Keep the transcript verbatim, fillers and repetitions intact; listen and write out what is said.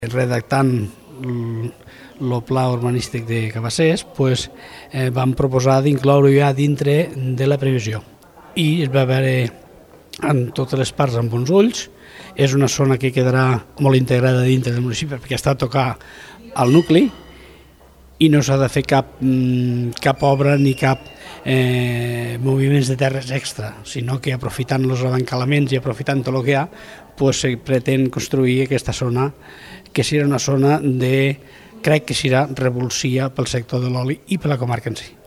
Redactant el pla urbanístic de Cabassers, pues, eh, vam proposar d'incloure ja dintre de la previsió. I es va veure en totes les parts amb bons ulls. És una zona que quedarà molt integrada dintre del municipi perquè està a tocar al nucli i no s'ha de fer cap, cap obra ni cap eh, moviments de terres extra, sinó que aprofitant els abancalaments i aprofitant tot el que hi ha, pues, se pretén construir aquesta zona que serà una zona de, crec que serà revulsiva pel sector de l'oli i per la comarca en si.